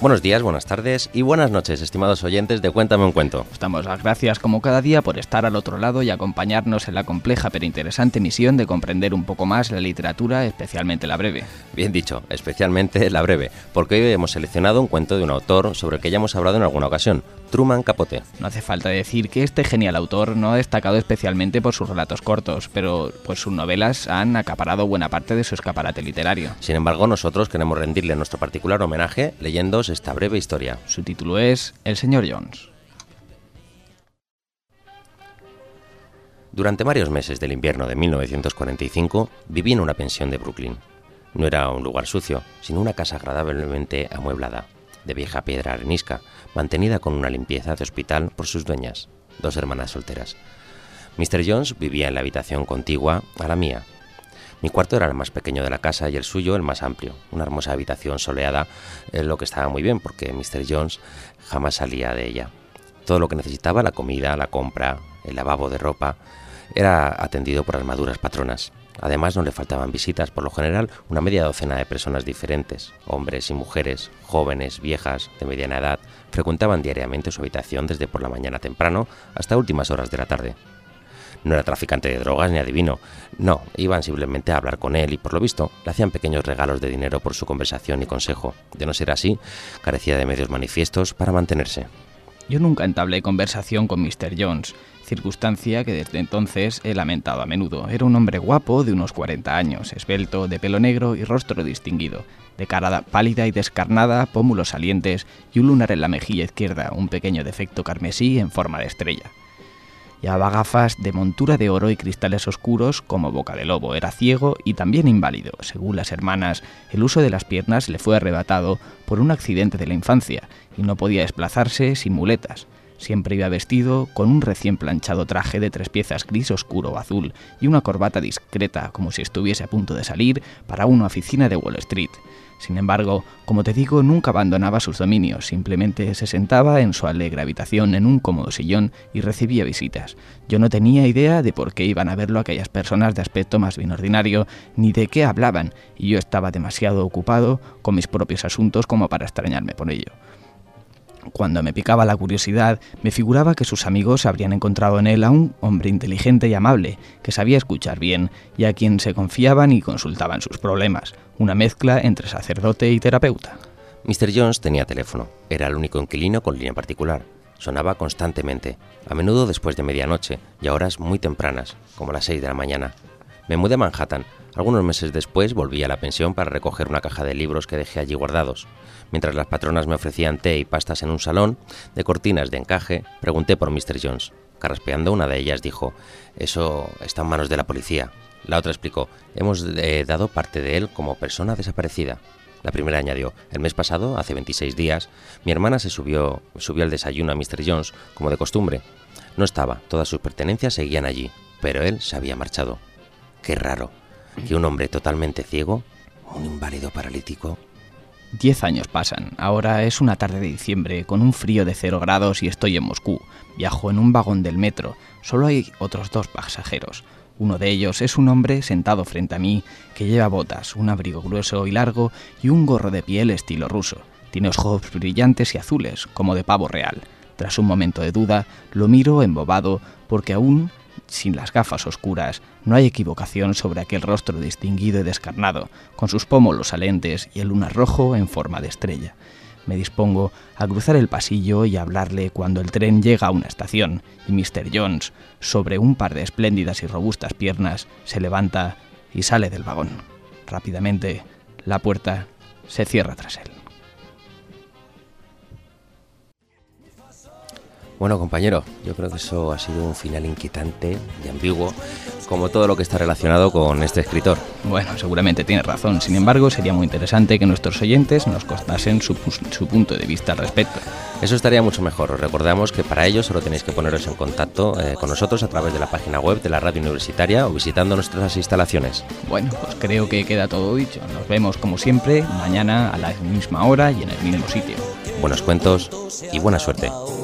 Buenos días, buenas tardes y buenas noches, estimados oyentes de Cuéntame un cuento. Os damos las gracias como cada día por estar al otro lado y acompañarnos en la compleja pero interesante misión de comprender un poco más la literatura, especialmente la breve. Bien dicho, especialmente la breve, porque hoy hemos seleccionado un cuento de un autor sobre el que ya hemos hablado en alguna ocasión, Truman Capote. No hace falta decir que este genial autor no ha destacado especialmente por sus relatos cortos, pero pues sus novelas han acaparado buena parte de su escaparate literario. Sin embargo, nosotros queremos rendirle nuestro particular homenaje leyéndoos esta breve historia. Su título es El señor Jones. Durante varios meses del invierno de 1945 viví en una pensión de Brooklyn. No era un lugar sucio, sino una casa agradablemente amueblada, de vieja piedra arenisca, mantenida con una limpieza de hospital por sus dueñas, 2 hermanas solteras. Mr. Jones vivía en la habitación contigua a la mía. Mi cuarto era el más pequeño de la casa y el suyo el más amplio, una hermosa habitación soleada, lo que estaba muy bien porque Mr. Jones jamás salía de ella. Todo lo que necesitaba, la comida, la compra, el lavabo de ropa, era atendido por las maduras patronas. Además, no le faltaban visitas, por lo general una media docena de personas diferentes, hombres y mujeres, jóvenes, viejas, de mediana edad, frecuentaban diariamente su habitación desde por la mañana temprano hasta últimas horas de la tarde. No era traficante de drogas ni adivino, no, iban simplemente a hablar con él y por lo visto le hacían pequeños regalos de dinero por su conversación y consejo. De no ser así, carecía de medios manifiestos para mantenerse. Yo nunca entablé conversación con Mr. Jones, circunstancia que desde entonces he lamentado a menudo. Era un hombre guapo de unos 40 años, esbelto, de pelo negro y rostro distinguido, de cara pálida y descarnada, pómulos salientes y un lunar en la mejilla izquierda, un pequeño defecto carmesí en forma de estrella. Llevaba gafas de montura de oro y cristales oscuros como boca de lobo. Era ciego y también inválido. Según las hermanas, el uso de las piernas le fue arrebatado por un accidente de la infancia y no podía desplazarse sin muletas. Siempre iba vestido con un recién planchado traje de 3 piezas gris oscuro o azul y una corbata discreta como si estuviese a punto de salir para una oficina de Wall Street. Sin embargo, como te digo, nunca abandonaba sus dominios, simplemente se sentaba en su alegre habitación en un cómodo sillón y recibía visitas. Yo no tenía idea de por qué iban a verlo aquellas personas de aspecto más bien ordinario, ni de qué hablaban, y yo estaba demasiado ocupado con mis propios asuntos como para extrañarme por ello. Cuando me picaba la curiosidad, me figuraba que sus amigos habrían encontrado en él a un hombre inteligente y amable, que sabía escuchar bien y a quien se confiaban y consultaban sus problemas, una mezcla entre sacerdote y terapeuta. Mr. Jones tenía teléfono, era el único inquilino con línea particular. Sonaba constantemente, a menudo después de medianoche y a horas muy tempranas, como las 6 de la mañana. Me mudé a Manhattan. Algunos meses después volví a la pensión para recoger una caja de libros que dejé allí guardados. Mientras las patronas me ofrecían té y pastas en un salón de cortinas de encaje, pregunté por Mr. Jones. Carraspeando, una de ellas dijo: «Eso está en manos de la policía». La otra explicó: «Hemos dado parte de él como persona desaparecida». La primera añadió: «El mes pasado, hace 26 días, mi hermana subió al desayuno a Mr. Jones como de costumbre. No estaba, todas sus pertenencias seguían allí, pero él se había marchado». Qué raro, que un hombre totalmente ciego, un inválido paralítico... 10 años pasan. Ahora es una tarde de diciembre, con un frío de 0 grados y estoy en Moscú. Viajo en un vagón del metro. Solo hay otros 2 pasajeros. Uno de ellos es un hombre sentado frente a mí que lleva botas, un abrigo grueso y largo y un gorro de piel estilo ruso. Tiene ojos brillantes y azules, como de pavo real. Tras un momento de duda, lo miro embobado porque aún... sin las gafas oscuras, no hay equivocación sobre aquel rostro distinguido y descarnado, con sus pómulos salientes y el lunar rojo en forma de estrella. Me dispongo a cruzar el pasillo y a hablarle cuando el tren llega a una estación, y Mr. Jones, sobre un par de espléndidas y robustas piernas, se levanta y sale del vagón. Rápidamente, la puerta se cierra tras él. Bueno, compañero, yo creo que eso ha sido un final inquietante y ambiguo, como todo lo que está relacionado con este escritor. Bueno, seguramente tienes razón. Sin embargo, sería muy interesante que nuestros oyentes nos contasen su punto de vista al respecto. Eso estaría mucho mejor. Os recordamos que para ello solo tenéis que poneros en contacto con nosotros a través de la página web de la Radio Universitaria o visitando nuestras instalaciones. Bueno, pues creo que queda todo dicho. Nos vemos como siempre mañana a la misma hora y en el mismo sitio. Buenos cuentos y buena suerte.